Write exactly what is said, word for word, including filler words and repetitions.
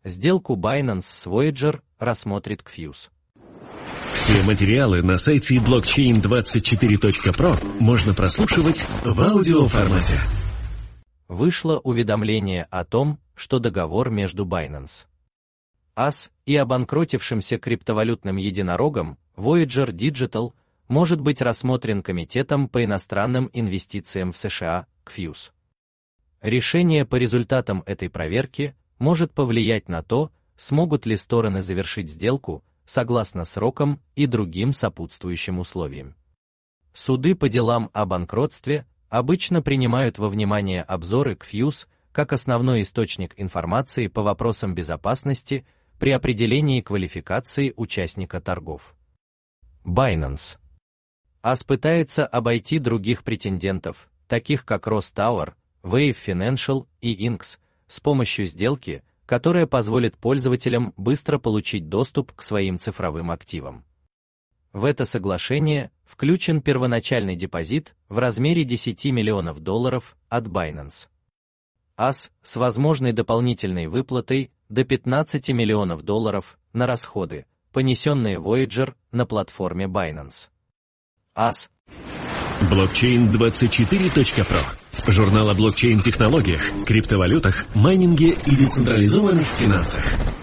Сделку Binance с Voyager рассмотрит Кфьюз. Все материалы на сайте блокчейн двадцать четыре точка про можно прослушивать в аудиоформате. Вышло уведомление о том, что договор между Binance эй эс и обанкротившимся криптовалютным единорогом Voyager Digital может быть рассмотрен Комитетом по иностранным инвестициям в США, Кфьюз. Решение по результатам этой проверки может повлиять на то, смогут ли стороны завершить сделку согласно срокам и другим сопутствующим условиям. Суды по делам о банкротстве обычно принимают во внимание обзоры Кфьюз как основной источник информации по вопросам безопасности при определении квалификации участника торгов. Binance эй эс пытается обойти других претендентов, таких как Ross Tower, Wave Financial и Inx, с помощью сделки, которая позволит пользователям быстро получить доступ к своим цифровым активам. В это соглашение включен первоначальный депозит в размере десяти миллионов долларов от Binance эй эс с возможной дополнительной выплатой до пятнадцати миллионов долларов на расходы, понесенные Voyager на платформе Binance эй эс. блокчейн двадцать четыре точка про. Журнал о блокчейн-технологиях, криптовалютах, майнинге и децентрализованных финансах.